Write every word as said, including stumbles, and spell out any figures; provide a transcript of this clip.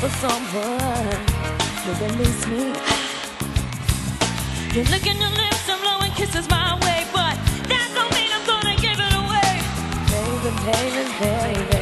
for someone to release me. You're licking your lips and blowing kisses my way, but that don't mean I'm gonna give it away. Baby, baby, baby.